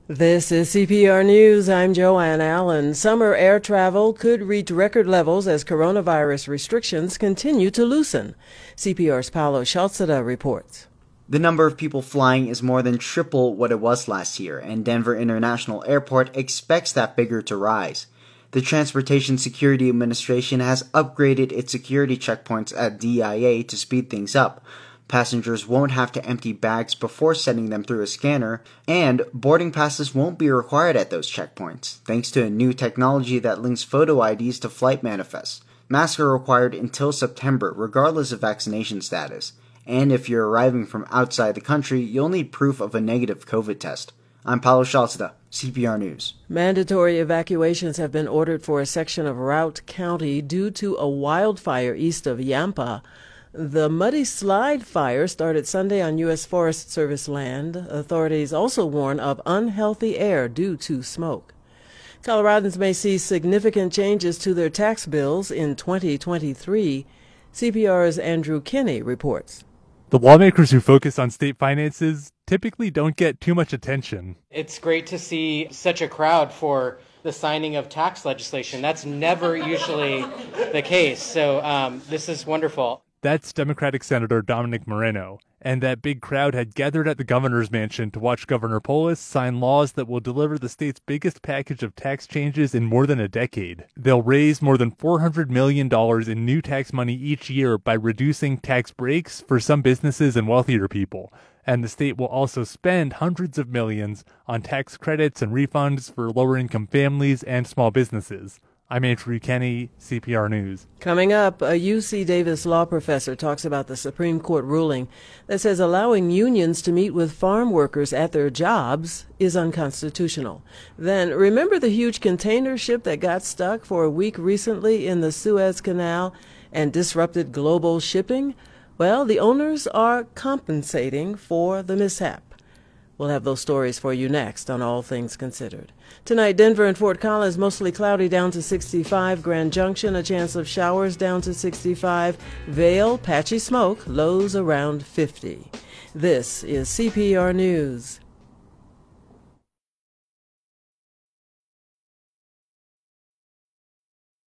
This is CPR News. I'm Joanne Allen. Summer air travel could reach record levels as coronavirus restrictions continue to loosen. CPR's Paolo Scialzada reports. The number of people flying is more than triple what it was last year, and Denver International Airport expects that figure to rise. The Transportation Security Administration has upgraded its security checkpoints at DIA to speed things up. Passengers won't have to empty bags before sending them through a scanner, and boarding passes won't be required at those checkpoints, thanks to a new technology that links photo IDs to flight manifests. Masks are required until September, regardless of vaccination status. And if you're arriving from outside the country, you'll need proof of a negative COVID test. I'm Paolo Scialzada, CPR News. Mandatory evacuations have been ordered for a section of Routt County due to a wildfire east of Yampa. The Muddy Slide fire started Sunday on U.S. Forest Service land. Authorities also warn of unhealthy air due to smoke. Coloradans may see significant changes to their tax bills in 2023. CPR's Andrew Kinney reports. The lawmakers who focus on state finances typically don't get too much attention. It's great to see such a crowd for the signing of tax legislation. That's never usually the case, so this is wonderful. That's Democratic Senator Dominic Moreno, and that big crowd had gathered at the governor's mansion to watch Governor Polis sign laws that will deliver the state's biggest package of tax changes in more than a decade. They'll raise more than $400 million in new tax money each year by reducing tax breaks for some businesses and wealthier people. And the state will also spend hundreds of millions on tax credits and refunds for lower-income families and small businesses. I'm Andrew Kinney, CPR News. Coming up, a UC Davis law professor talks about the Supreme Court ruling that says allowing unions to meet with farm workers at their jobs is unconstitutional. Then, remember the huge container ship that got stuck for a week recently in the Suez Canal and disrupted global shipping? Well, the owners are compensating for the mishap. We'll have those stories for you next on All Things Considered. Tonight, Denver and Fort Collins, mostly cloudy down to 65. Grand Junction, a chance of showers down to 65. Vail, patchy smoke, lows around 50. This is CPR News.